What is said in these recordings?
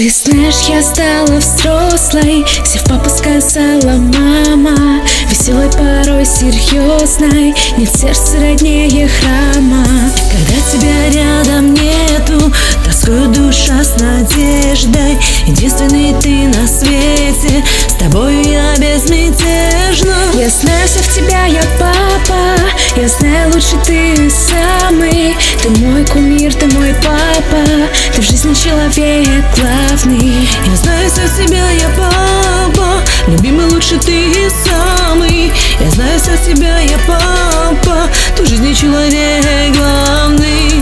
Ты знаешь, я стала взрослой, сев папу сказала мама, веселой, порой серьезной, нет сердца роднее храма. Когда тебя рядом нету, тоскует душа с надеждой. Единственный ты на свете, с тобою я безмятежна. Я знаю, все в тебя, я папа, я знаю, лучше ты самый. Ты мой кумир, ты мой папа, ты в жизни человек главный. Я знаю, все в тебя, я папа, любимый, лучше ты самый. Я знаю, все в тебя, я папа, ты в жизни человек главный.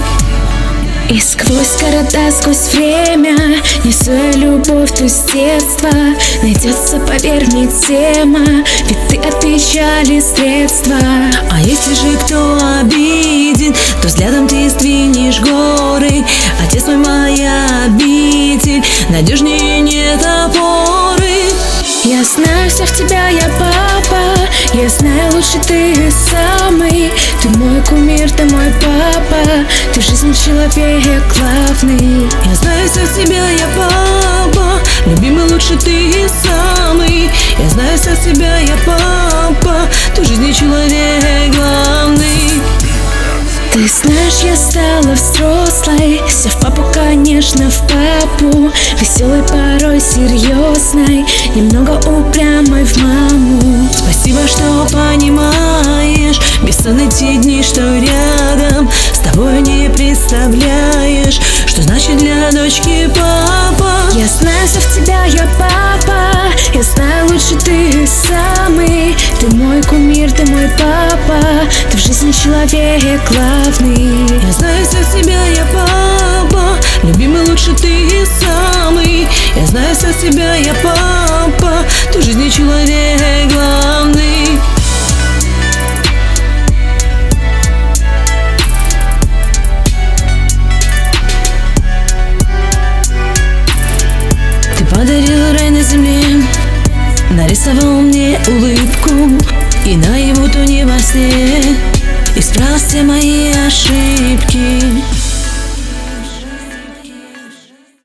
И сквозь города, сквозь время несу я любовь ту с детства. Найдется, поверь мне, тема, ведь ты от печали средства. А если же кто обиден, то взглядом ты сдвинешь горы. Отец мой, моя обитель, надежнее нет опоры. Я знаю, все в тебя, я папа, я знаю, лучше ты самый. Ты мой кумир, ты мой папа, ты в жизни человек главный. Я знаю, все в тебя, я папа, любимый, лучше ты самый. Я знаю, все в тебя, я папа, ты в жизни человек главный. Ты знаешь, я стала взрослой, сев папу, конечно, в папу, веселой, порой серьезной, немного упрямой в маму. Спасибо, что понимаешь, бесценны те дни, что рядом с тобой, не представляешь, что значит для дочки папа. Я знаю, все в тебя, я папа, я знаю, лучше ты самый. Ты мой кумир, ты мой папа, ты в жизни человек главный. Я знаю, все в тебя, я папа, любимый, лучше ты самый. Я знаю, все в тебя, я папа, ты в жизни человек главный. Ты подарил рай на земле, нарисовал мне улыбку, и наяву, то не во сне исправил все мои ошибки.